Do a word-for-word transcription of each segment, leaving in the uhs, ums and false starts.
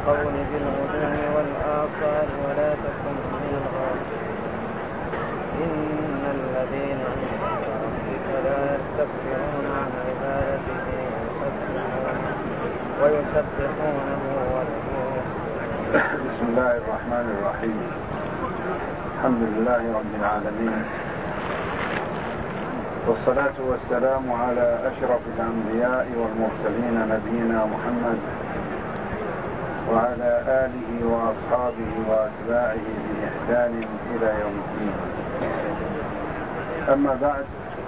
بالقول بالغدو والآصال ولا تكن من الغافلين إن الذين عند ربك لا يستكبرون عن عبادته ويسبحونه وله. بسم الله الرحمن الرحيم. الحمد لله رب العالمين، والصلاة والسلام على أشرف الأنبياء والمرسلين نبينا محمد وعلى آله وأصحابه وأتباعه بإحسان إلى يوم الدين. أما بعد،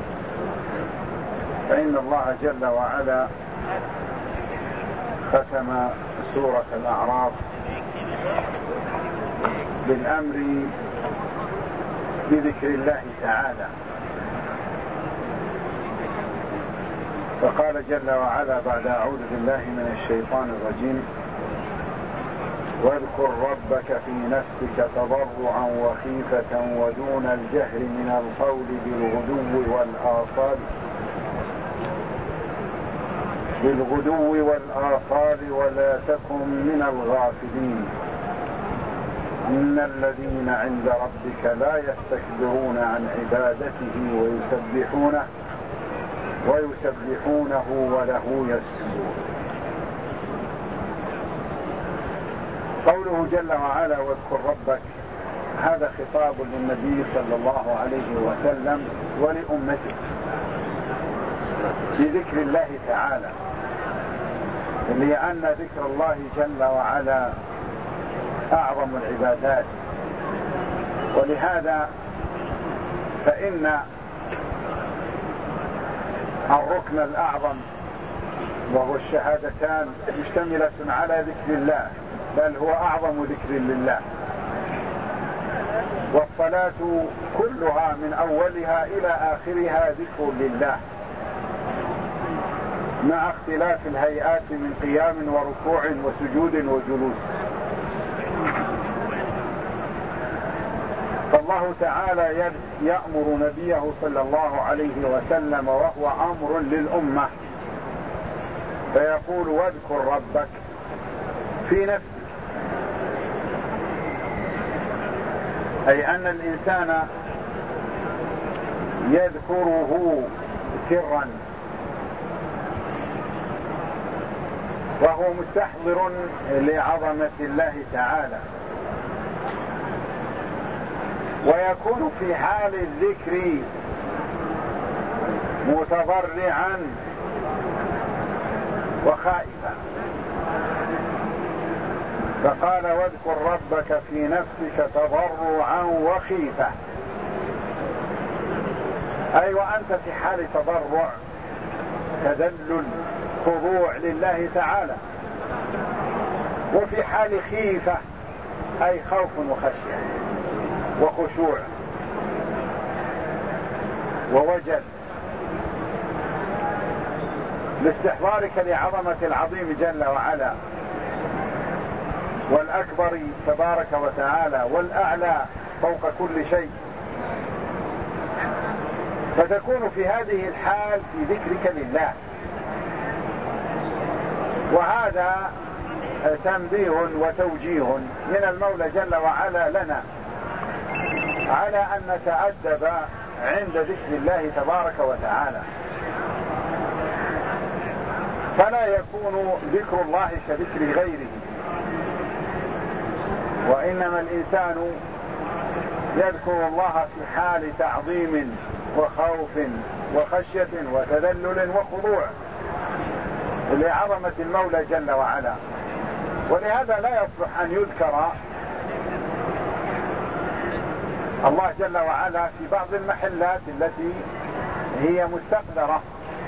فإن الله جل وعلا ختم سورة الأعراف بالأمر بذكر الله تعالى، فقال جل وعلا بعد أعوذ بالله من الشيطان الرجيم: واذكر ربك في نفسك تضرعا وخيفة ودون الجهر من القول بالغدو والآصال بالغدو والآصال ولا تكن من الغافلين إن الذين عند ربك لا يستكبرون عن عبادته ويسبحونه ويسبحونه وله يسجدون. قوله جل وعلا واذكر ربك، هذا خطاب للنبي صلى الله عليه وسلم ولأمته بذكر الله تعالى، لأن ذكر الله جل وعلا أعظم العبادات، ولهذا فإن الركن الأعظم وهو الشهادتان مشتملة على ذكر الله، بل هو أعظم ذكر لله. والصلاة كلها من أولها إلى آخرها ذكر لله، مع اختلاف الهيئات من قيام وركوع وسجود وجلوس. فالله تعالى يأمر نبيه صلى الله عليه وسلم وهو أمر للأمة، فيقول واذكر ربك في نفسك، أي أن الإنسان يذكره سرا وهو مستحضر لعظمة الله تعالى، ويكون في حال الذكر متضرعا وخائفا، فقال واذكر ربك في نفسك تضرعا وخيفة، أي وأنت في حال تضرع تذلل خضوع لله تعالى، وفي حال خيفة أي خوف وخشية وخشوع ووجل، لاستحضارك لعظمة العظيم جل وعلا والأكبر تبارك وتعالى والأعلى فوق كل شيء، فتكون في هذه الحال في ذكرك لله. وهذا تنبيه وتوجيه من المولى جل وعلا لنا على أن نتأدب عند ذكر الله تبارك وتعالى، فلا يكون ذكر الله كذكر غيره، وإنما الإنسان يذكر الله في حال تعظيم وخوف وخشية وتذلل وخضوع لعظمة المولى جل وعلا. ولهذا لا يصلح أن يذكر الله جل وعلا في بعض المحلات التي هي مستقذرة،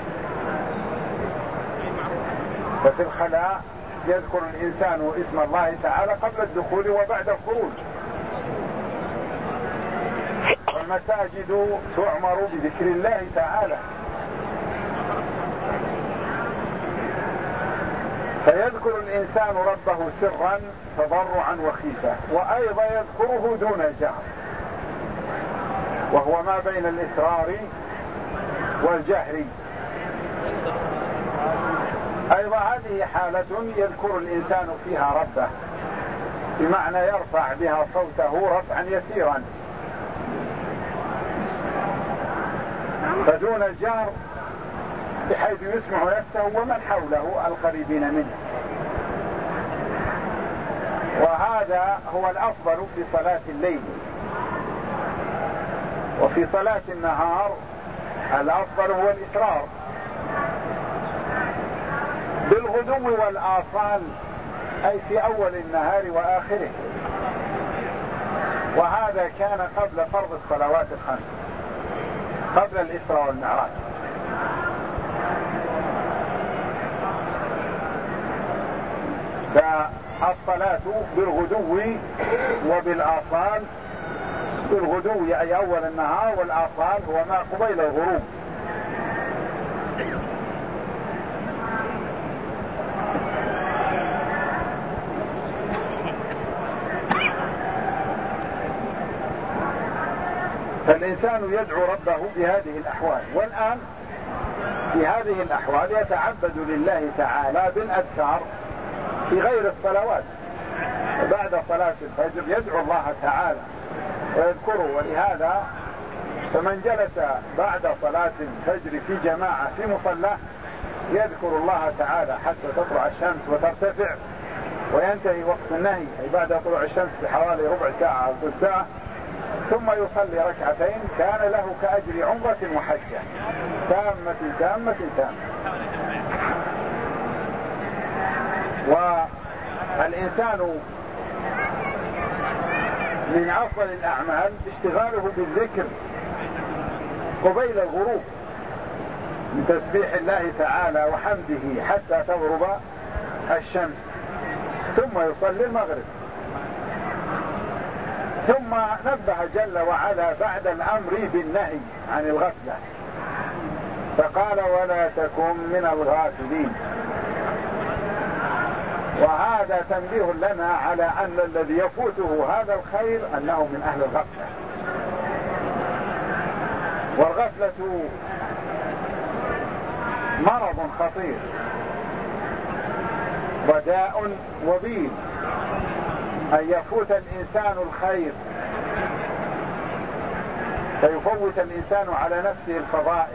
ففي الخلاء يذكر الإنسان اسم الله تعالى قبل الدخول وبعد الخروج، والمساجد تعمر بذكر الله تعالى، فيذكر الإنسان ربه سرا تضرعا وخيفة، وأيضا يذكره دون جهر، وهو ما بين الإسرار والجهر. أيضا هذه حالة يذكر الإنسان فيها ربه، بمعنى يرفع بها صوته رفعا يسيرا، فدون الجهر بحيث يسمع نفسه ومن حوله القريبين منه. وهذا هو الأفضل في صلاة الليل. وفي صلاة النهار الأفضل هو الإسرار بالغدو والآصال، أي في أول النهار وآخره. وهذا كان قبل فرض الصلوات الخمس، قبل الإسراء والمعراج. فالصلاة بالغدو وبالآصال، بالغدو أي أول النهار، والآصال هو ما قبيل الغروب. فالإنسان يدعو ربه بهذه الأحوال. والآن في هذه الأحوال يتعبد لله تعالى بالأذكار في غير الصلوات. بعد صلاة الفجر يدعو الله تعالى ويذكره، ولهذا فمن جلس بعد صلاة الفجر في جماعة في مصلاه يذكر الله تعالى حتى تطلع الشمس وترتفع، وينتهي وقت النهي أي بعد طلوع الشمس بحوالي ربع ساعة أو ثلث ساعة، ثم يصلي ركعتين كان له كأجر عمرة وحجة تامة تامة تامة. والإنسان من أفضل الأعمال اشتغاله بالذكر قبيل الغروب، من تسبيح الله تعالى وحمده حتى تغرب الشمس، ثم يصلي المغرب. ثم نبه جل وعلا بعد الأمر بالنهي عن الغفلة فقال ولا تكن من الغافلين. وهذا تنبيه لنا على أن الذي يفوته هذا الخير أنه من أهل الغفلة. والغفلة مرض خطير وداء وبيل، أن يفوت الإنسان الخير فيفوت الإنسان على نفسه الفضائل،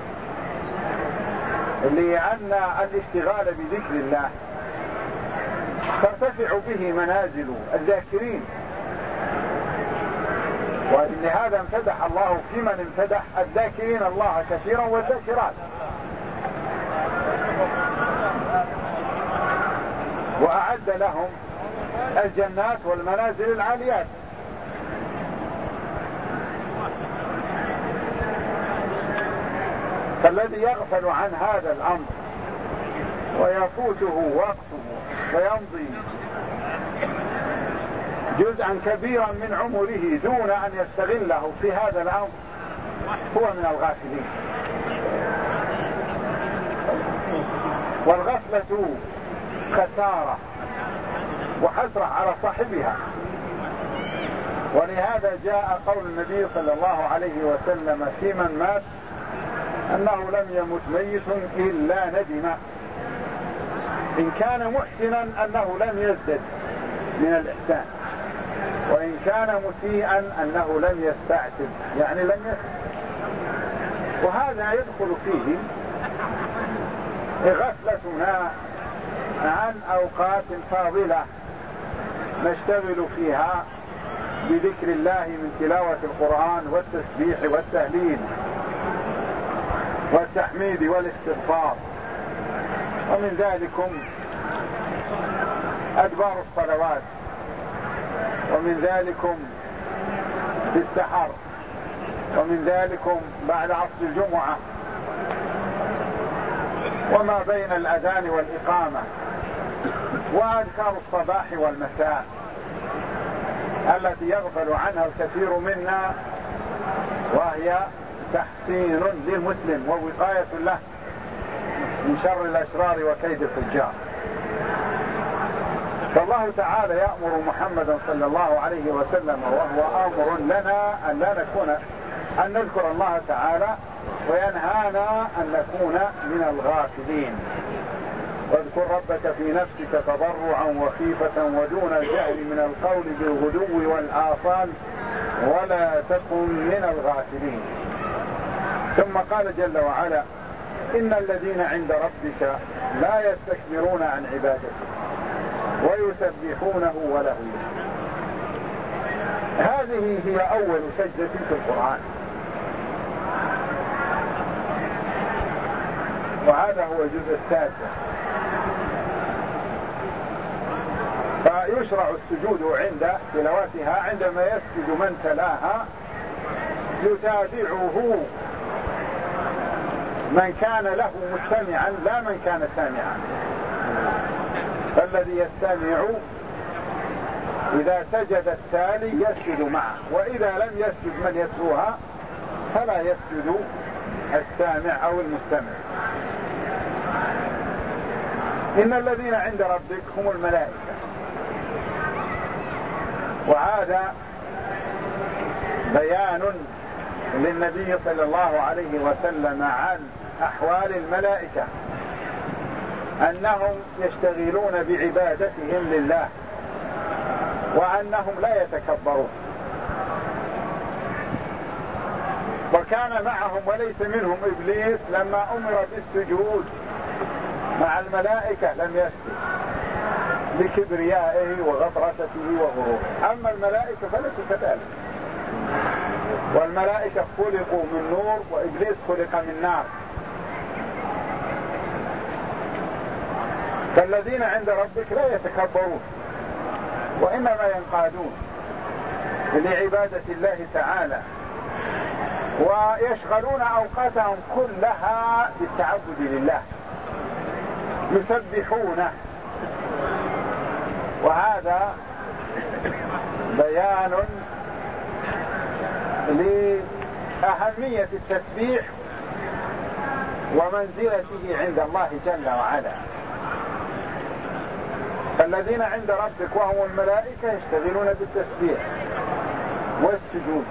لأن الاشتغال بذكر الله ترتفع به منازل الذاكرين. ولهذا امتدح الله في من امتدح الذاكرين الله كثيرا والذاكرات، وأعد لهم الجنات والمنازل العاليات. فالذي يغفل عن هذا الأمر ويفوته وقته ويمضي جزءا كبيرا من عمره دون أن يستغله في هذا الأمر هو من الغافلين. والغفلة خسارة وحسرة على صاحبها. ولهذا جاء قول النبي صلى الله عليه وسلم في من مات أنه لم يمت ميت إلا ندم، إن كان محسنا أنه لم يزدد من الإحسان، وإن كان مسيئا أنه لم يستعتب يعني لم يسد. وهذا يدخل فيه غفلتنا عن أوقات فاضلة نشتغل فيها بذكر الله من تلاوة القرآن والتسبيح والتهليل والتحميد والاستغفار. ومن ذلكم أدبار الصلوات، ومن ذلكم في السحر، ومن ذلكم بعد عصر الجمعة، وما بين الأذان والإقامة، وأذكار الصباح والمساء التي يغفل عنها الكثير منا، وهي تحسين للمسلم ووقاية له من شر الأشرار وكيد الفجار. فالله تعالى يأمر محمدا صلى الله عليه وسلم وهو آمر لنا أن لا نكون أن نذكر الله تعالى، وينهانا أن نكون من الغافلين. واذكر ربك في نفسك تضرعا وخيفة ودون الجهل من القول بالغدو والآصال ولا تكن من الغافلين. ثم قال جل وعلا إن الذين عند ربك لا يستكبرون عن عبادته ويسبحونه وله يسبحون. هذه هي أول سجدة في القرآن، وهذا هو الجزء التاسع. فيشرع السجود عند تلاوتها عندما يسجد من تلاها يتابعه من كان له مستمعا لا من كان سامعا. فالذي يستمع إذا سجد التالي يسجد معه، وإذا لم يسجد من يتلوها فلا يسجد السامع أو المستمع. إن الذين عند ربك هم الملائكة. وهذا بيان للنبي صلى الله عليه وسلم عن أحوال الملائكة، أنهم يشتغلون بعبادتهم لله وأنهم لا يتكبرون. وكان معهم وليس منهم إبليس لما أمر بالسجود مع الملائكة لم يسجد لكبريائه وغطرسته وغروره. أما الملائكة فليسوا كذلك، والملائكة خلقوا من نور وإبليس خلق من نار. فالذين عند ربك لا يتكبرون وإنما ينقادون لعبادة الله تعالى، ويشغلون أوقاتهم كلها بالتعبد لله، يسبحونه. وهذا بيان لأهمية التسبيح ومنزلته عند الله جل وعلا. فالذين عند ربك وهم الملائكة يشتغلون بالتسبيح والسجود،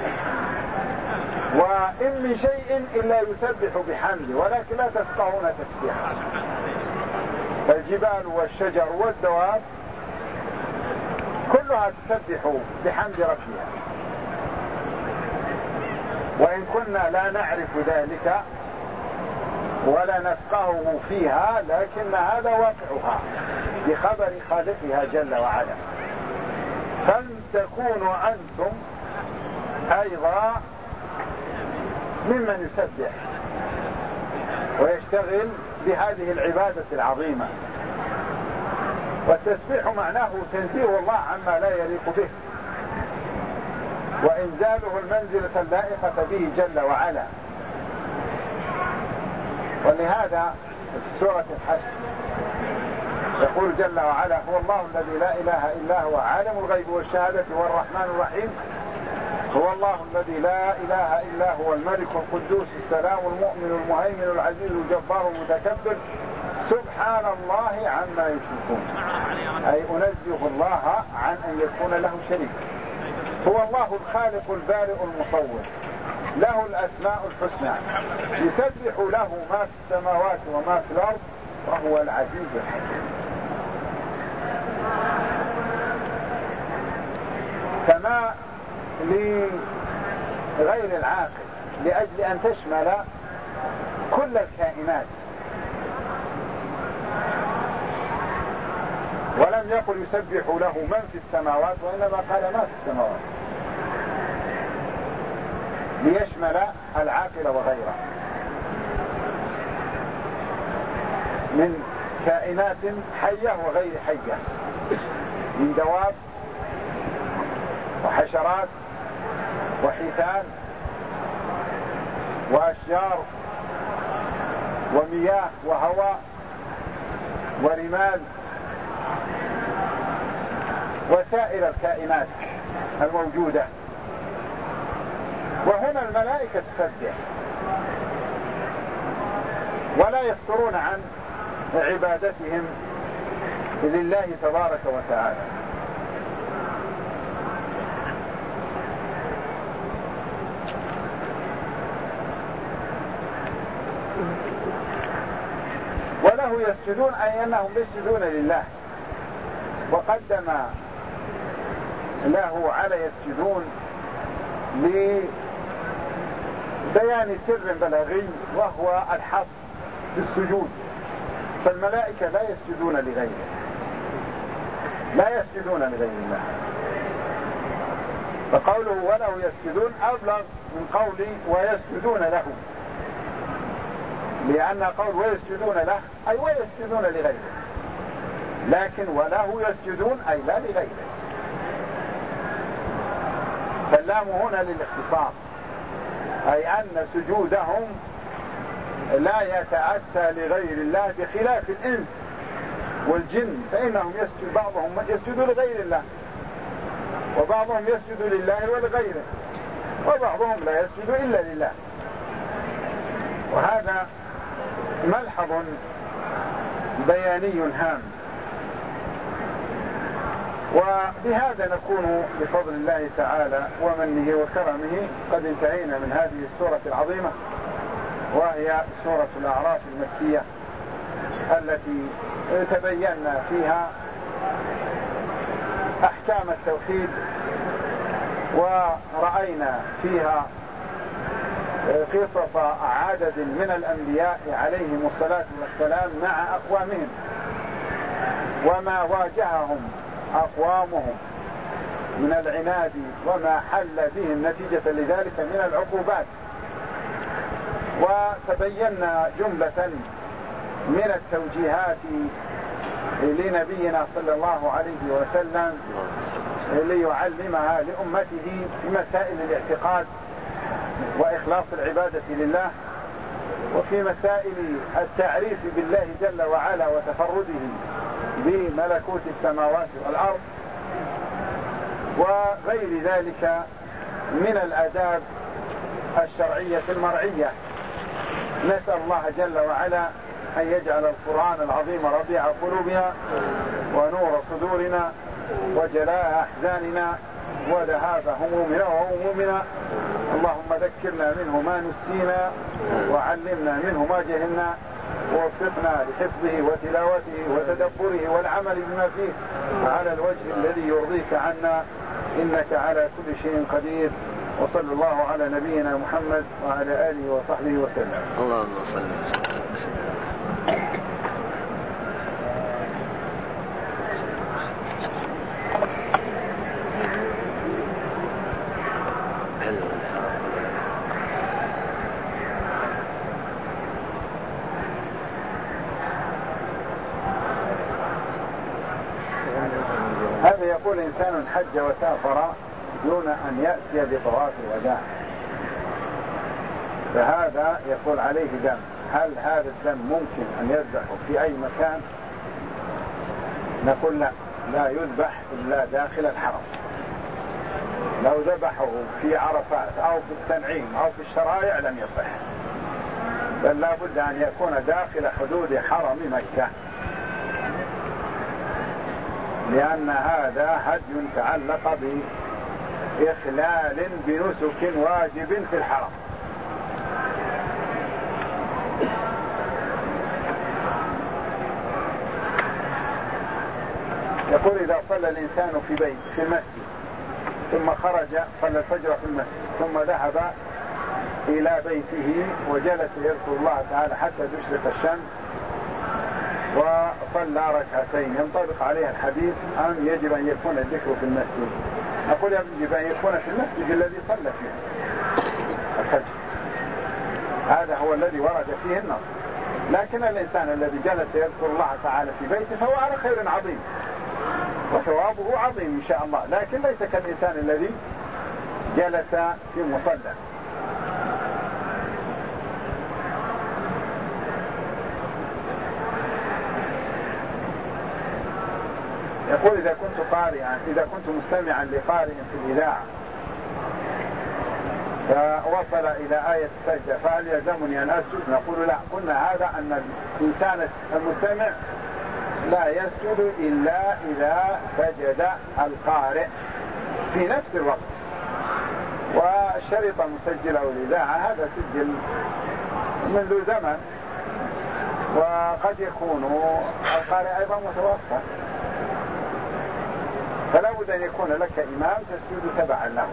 وإن من شيء إلا يسبح بحمده ولكن لا تفقهون تسبيحه. الجبال والشجر والدواب كلها تسبح بحمد ربها، وإن كنا لا نعرف ذلك ولا نفقهه فيها، لكن هذا واقعها بخبر خالقها جل وعلا. فلتكونوا أنتم أيضا ممن يسبح ويشتغل بهذه العبادة العظيمة. والتسبيح معناه تنزيه الله عما لا يليق به وإنزاله المنزلة اللائقة به جل وعلا. ولهذا في سورة الحشر يقول جل وعلا هو الله الذي لا إله إلا هو عالم الغيب والشهادة والرحمن الرحيم. هو الله الذي لا إله إلا هو الملك القدوس السلام المؤمن المهيمن العزيز الجبار المتكبر سبحان الله عما يشركون. أي أنزه الله عن أن يكون له شريك. هو الله الخالق البارئ المصور، له الأسماء الحسنى، يسبح له ما في السماوات وما في الأرض وهو العزيز الحكيم. كما لغير العاقل لأجل أن تشمل كل الكائنات، ولم يقل يسبح له من في السماوات وإنما قال ما في السماوات ليشمل العاقل وغيره من كائنات حية وغير حية، من دواب وحشرات وحيتان وأشجار ومياه وهواء ورمال وسائر الكائنات الموجودة. وهنا الملائكة تسبح ولا يفترون عن عبادتهم لله تبارك وتعالى. وله وله يسجدون أي أنهم يسجدون لله، وقدم له على يسجدون لبيان سر بلاغي وهو الحظ في السجود، فالملائكة لا يسجدون لغيره، لا يسجدون لغير الله، فقوله وله يسجدون أبلغ من قوله ويسجدون له، لأن قول ويسجدون له أي ويسجدون لغيره، لكن وله يسجدون أي لا لغيره، فاللام هنا للاختصاص، أي أن سجودهم لا يتأتى لغير الله بخلاف الإنس والجن، فإنهم يسجد بعضهم يسجد لغير الله، وبعضهم يسجد لله ولغيره، وبعضهم لا يسجد إلا لله. وهذا ملحظ بياني هام. وبهذا نكون بفضل الله تعالى ومنه وكرمه قد انتهينا من هذه السورة العظيمة، وهي سورة الأعراف المكية التي تبينا فيها أحكام التوحيد، ورأينا فيها قصص عدد من الأنبياء عليهم الصلاة والسلام مع أقوامهم، وما واجههم أقوامهم من العناد وما حل بهم نتيجة لذلك من العقوبات. وتبينا جملة من التوجيهات لنبينا صلى الله عليه وسلم ليعلمها لأمته في مسائل الاعتقاد وإخلاص العبادة لله، وفي مسائل التعريف بالله جل وعلا وتفرده بملكوت السماوات والأرض، وغير ذلك من الآداب الشرعية المرعية. نسأل الله جل وعلا أن يجعل القرآن العظيم ربيع قلوبنا ونور صدورنا وجلاء أحزاننا وذهاب همومنا وهمومنا. اللهم ذكرنا منه ما نسينا وعلمنا منه ما جهلنا، ووفقنا لحفظه وتلاوته وتدبره والعمل بما فيه على الوجه الذي يرضيك عنا، إنك على كل شيء قدير. وصلى الله على نبينا محمد وعلى آله وصحبه وسلم. اللهم صل وسلم. هذا يقول إنسان حج وسافر دون أن يأتي بطواف الوداع، فهذا يقول عليه دم، هل هذا الدم ممكن أن يذبح في أي مكان؟ نقول لا، لا يذبح إلا داخل الحرم. لو ذبحه في عرفات أو في التنعيم أو في الشرائع لم يصح، بل لا بد أن يكون داخل حدود حرم مكة، لأن هذا هدي تعلق بإخلال بنسك واجب في الحرم. يقول إذا صلى الإنسان في بيت في المسجد ثم خرج صلى الفجر في المسجد ثم ذهب إلى بيته وجلس يذكر الله تعالى حتى تشرق الشمس وصلى ركعتين، ينطبق عليه الحديث أم يجب أن يكون الذكر في المسجد؟ أقول يجب أن يكون في المسجد الذي صلى فيه الفجر، هذا هو الذي ورد فيه النص. لكن الإنسان الذي جلس يذكر الله تعالى في بيته فهو على خير عظيم وثوابه عظيم إن شاء الله، لكن ليس كالإنسان الذي جلس في مصلى. يقول إذا كنت قارئا إذا كنت مستمعا لقارئ في الإذاعة فوصل إلى آية السجدة فهل يلزمني أن أسجد؟ نقول لا، قلنا هذا أن الإنسان المستمع لا يسجد إلا إذا سجد القارئ في نفس الوقت. والشريط المسجل أو الإذاعة هذا سجل منذ زمن، وقد يكون القارئ أيضا متوفى، فلا بد أن يكون لك إمام تسجد تبعا له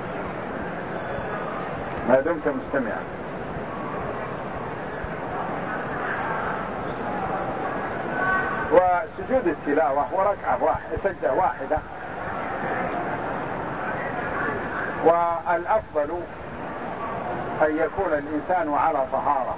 ما دمت مستمعا. وسجود التلاوة وركعة واحدة سجدة واحدة، والأفضل أن يكون الإنسان على طهارة،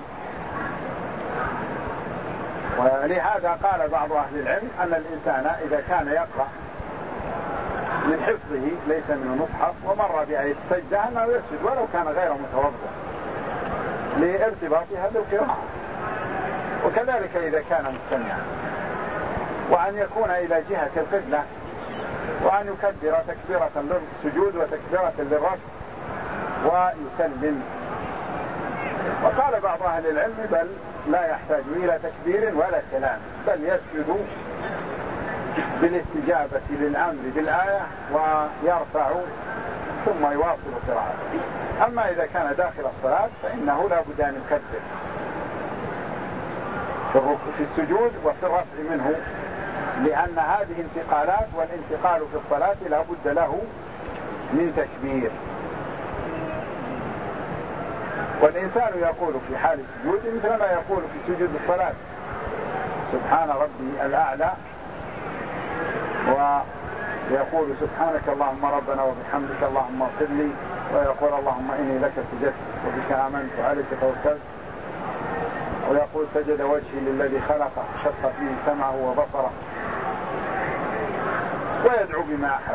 ولهذا قال بعض أهل العلم أن الإنسان إذا كان يقرأ من حفظه ليس من المصحف ومر بآية السجدة أنه يسجد ولو كان غير متوضئ لارتباطها بالقراءة، وكذلك إذا كان مستمعا، وأن يكون إلى جهة القبلة، وأن يكبر تكبيرة للسجود وتكبيرة للرفع ويسلم. وقال بعض أهل العلم بل لا يحتاج إلى تكبير ولا كلام، بل يسجد بالاستجابة للأمر بالآية ويرفع ثم يواصل قراءته. أما إذا كان داخل الصلاة فإنه لا بد أن يكبر في السجود وفي الرفع منه، لأن هذه انتقالات، والانتقال في الصلاة لا بد له من تكبير. والإنسان يقول في حال السجود مثل ما يقول في سجود الصلاة سبحان ربي الأعلى، ويقول سبحانك اللهم ربنا وبحمدك اللهم اغفر لي، ويقول اللهم إني لك سجدت وبك آمنت وعليك توكلت، ويقول سجد وجهي للذي خلقه شق فيه سمعه وبصره، ويدعو بما أحب.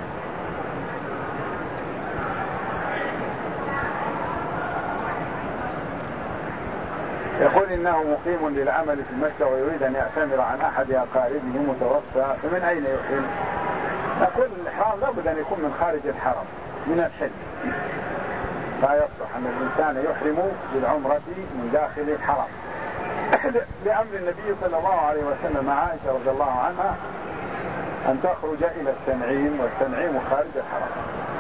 يقول إنه مقيم للعمل في مكة ويريد أن يعتمر عن أحد أقاربه متوفى، فمن أين يحرم؟ نقول الإحرام لابد أن يكون من خارج الحرم من الحج، لا يصلح أن الإنسان يحرم بالعمرة من داخل الحرم لأمر النبي صلى الله عليه وسلم عائشة رضي الله عنها أن تخرج إلى التنعيم، والتنعيم خارج الحرم.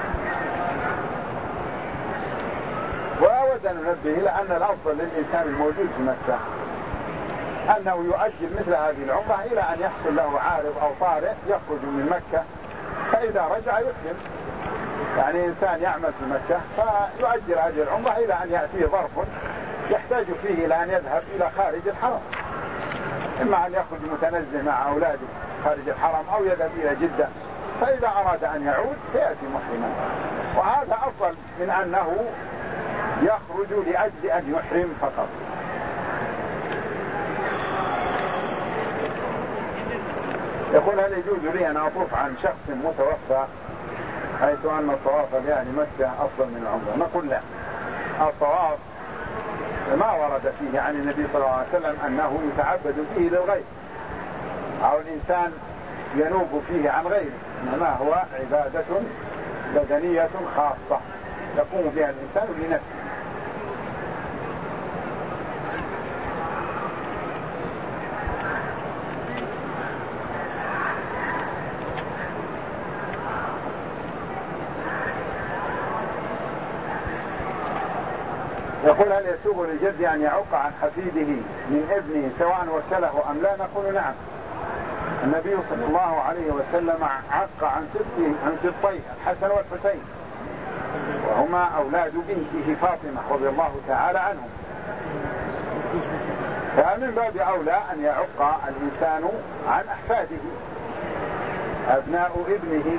وأود أن ننبه إلى أن الأفضل للإنسان الموجود في مكة أنه يؤجل مثل هذه العمرة إلى أن يحصل له عارض أو طارئ يخرج من مكة، فإذا رجع يحرم. يعني إنسان يعمل في مكة فيؤجل هذه العمرة إلى أن يأتيه ظرف يحتاج فيه إلى أن يذهب إلى خارج الحرم، إما أن يخرج متنزه مع أولاده خارج الحرم أو يذهب إلى جدة، فإذا أراد أن يعود فيأتي محرما. وهذا أفضل من أنه يخرج لأجل أن يحرم فقط. يقول هل يجوز لي أن أطوف عن شخص متوفى حيث أن الطواف لأهل مكة أفضل من العمرة؟ نقول لا، الطواف ما ورد فيه عن النبي صلى الله عليه وسلم أنه يتعبد فيه للغير أو الإنسان ينوب فيه عن غيره، إنما هو عبادة بدنية خاصة يقوم بها الإنسان لنفسه. يقول هل يسوغ للجد أن يعق عن حفيده من ابنه سواء وكله أم لا؟ نقول نعم. النبي صلى الله عليه وسلم عق عن سبطه عن سبطيه الحسن والحسين، وهما أولاد بنته فاطمة رضي الله تعالى عنهم، فمن باب أولى أن يعق الإنسان عن أحفاده أبناء ابنه.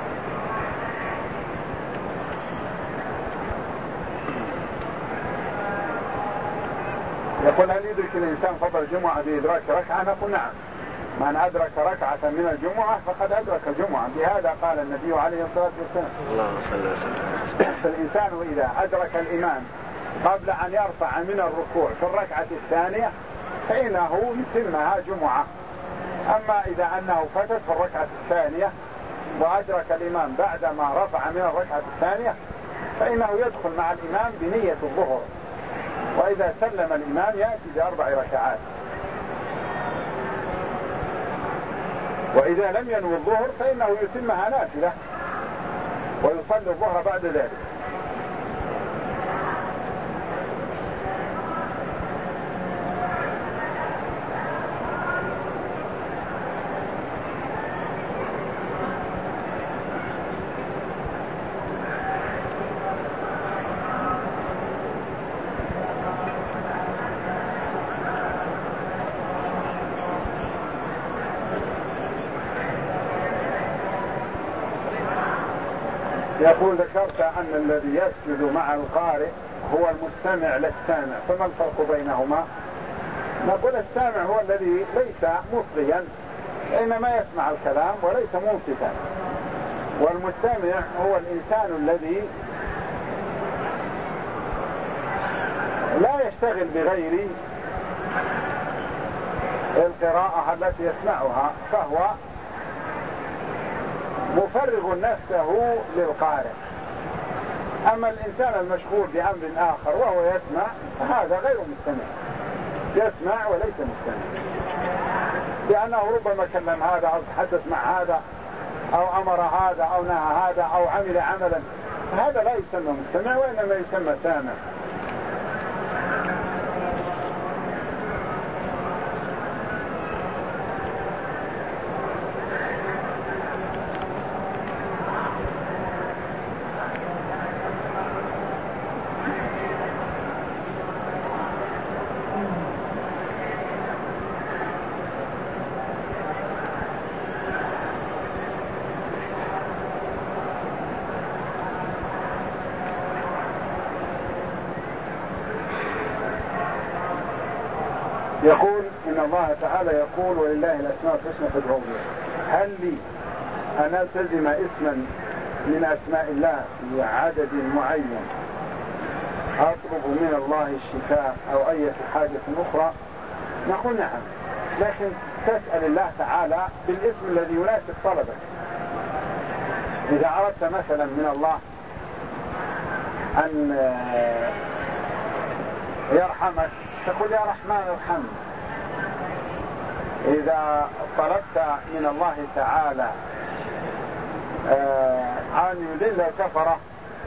يقول هل يدرك الإنسان فضل الجمعة بإدراك ركعة؟ نقول نعم، من أدرك ركعة من الجمعة فقد أدرك الجمعة، بهذا قال النبي عليه الصلاة والسلام اللهم صل وسلم. فالإنسان إذا أدرك الإمام قبل أن يرفع من الركوع في الركعة الثانية فإنه يتمها جمعة. أما إذا أنه فتت في الركعة الثانية وأدرك الإمام بعدما رفع من الركعة الثانية فإنه يدخل مع الإمام بنية الظهر، وإذا سلم الإمام يأتي بأربع ركعات، وإذا لم ينوي الظهر فإنه يتمها نافلة ويصلي الظهر بعد ذلك. يقول ذكرت أن الذي يسجد مع القارئ هو المستمع للسامع، فما الفرق بينهما؟ نقول السامع هو الذي ليس مصغيا إنما يسمع الكلام وليس منصتا، والمستمع هو الإنسان الذي لا يشتغل بغير القراءة التي يسمعها، فهو مفرغ نفسه للقارئ. أما الإنسان المشغول بأمر آخر وهو يسمع فهذا غير مستمع، يسمع وليس مستمع، لأنه ربما كلم هذا أو تحدث مع هذا أو أمر هذا أو نهى هذا أو عمل عملا، هذا لا يسمى مستمع وإنما يسمى سامع. يقول إن الله تعالى يقول ولله الأسماء الحسنى فادعوه بها. هل لي أن ألتزم اسما من أسماء الله لعدد معين أطلب من الله الشفاء أو أي حاجة أخرى؟ نقول نعم، لكن تسأل الله تعالى بالاسم الذي يناسب طلبك. إذا أردت مثلا من الله أن يرحمك تقول يا رحمن ارحمني. إذا طلبت من الله تعالى أن يذل الكفرة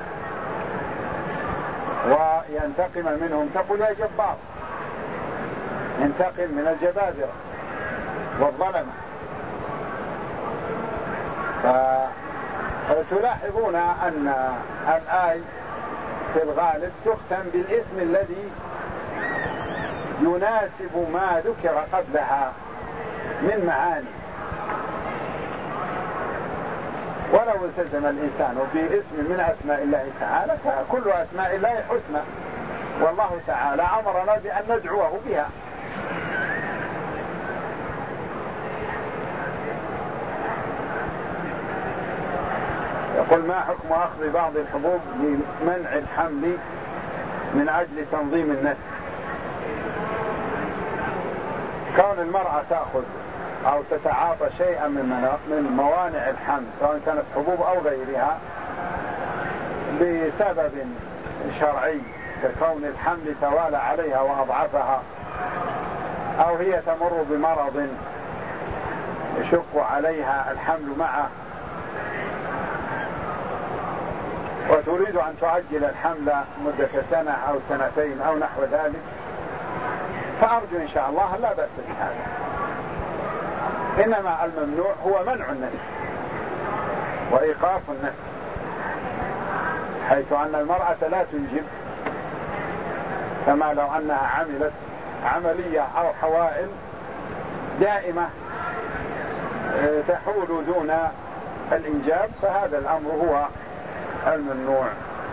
وينتقم منهم تقول يا جبار، ينتقم من الجبابرة والظلمة. فتلاحظون أن الآية في الغالب تختم بالاسم الذي يناسب ما ذكر قبلها من معاني. ولو التزم الإنسان باسم من أسماء الله تعالى فكل أسماء الله حسنى، والله تعالى أمرنا بأن ندعوه بها. يقول ما حكم أخذ بعض الحبوب لمنع الحمل من أجل تنظيم النسل؟ كون المرأة تأخذ أو تتعاطى شيئا من موانع الحمل سواء كانت حبوب أو غيرها بسبب شرعي ككون الحمل توالى عليها وأضعفها، أو هي تمر بمرض يشق عليها الحمل معه وتريد أن تعجل الحمل مدة سنة أو سنتين أو نحو ذلك، فأرجو إن شاء الله لا بأس بهذا. إنما الممنوع هو منع النسل وإيقاف النسل، حيث أن المرأة لا تنجب، كما لو أنها عملت عملية أو حوائل دائمة تحول دون الإنجاب، فهذا الأمر هو الممنوع.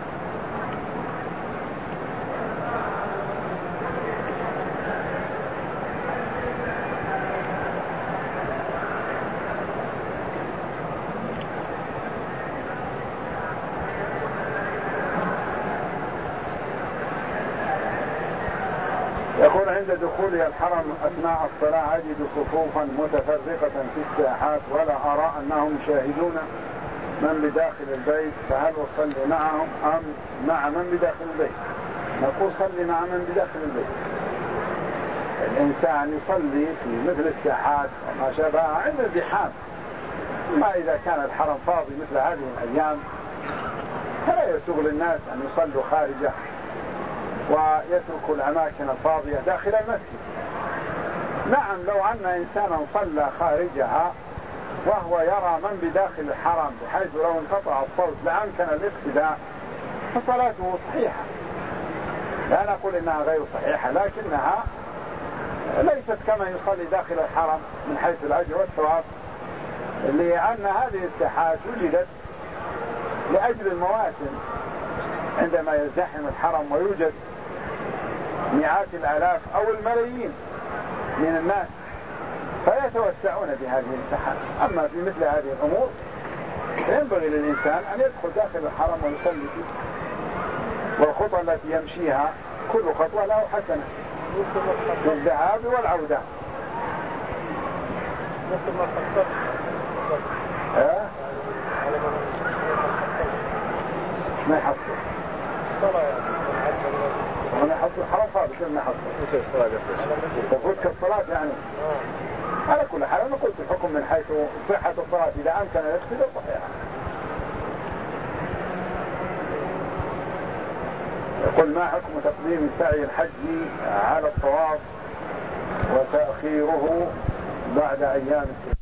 يقول عند دخولي الحرم أثناء الصلاة أجد صفوفا متفرقة في الساحات ولا أرى أنهم يشاهدون من بداخل البيت، فهل أصلي معهم أم مع من بداخل البيت؟ نقول صلي مع من بداخل البيت. الإنسان يصلي في مثل الساحات وما شابهها عند الزحام، ما إذا كان الحرم فاضي مثل هذه الأيام فلا يسوغ للناس أن يصلوا خارجه ويتركوا الأماكن الفاضية داخل المسجد. نعم لو أن إنسانا صلى خارجها وهو يرى من بداخل الحرم بحيث لو انقطع الصوت لأمكن الاقتداء فصلاته صحيحة، لا نقول إنها غير صحيحة، لكنها ليست كما يصلي داخل الحرم من حيث الأجر والثواب، لأن هذه الساحات وجدت لأجل المواسم عندما يزدحم الحرم ويوجد مئات الآلاف أو الملايين من الناس فيتوسعون بهذه المساحات. أما في مثل هذه الأمور ينبغي للإنسان أن يدخل داخل الحرم ويصلي فيه، والخطوة التي يمشيها كل خطوة له حسنة في الذهاب والعودة. ها؟ ما يحصل ما يحصل الحرم خالص. ما يحصل تفوتك الصلاة يعني. على كل حال أنا قلت الحكم من حيث صحة الصلاة إذا أمكن يكفي صحيحة. يقول ما حكم تقديم سعي الحج على الطواف وتأخيره بعد أيام التشريق؟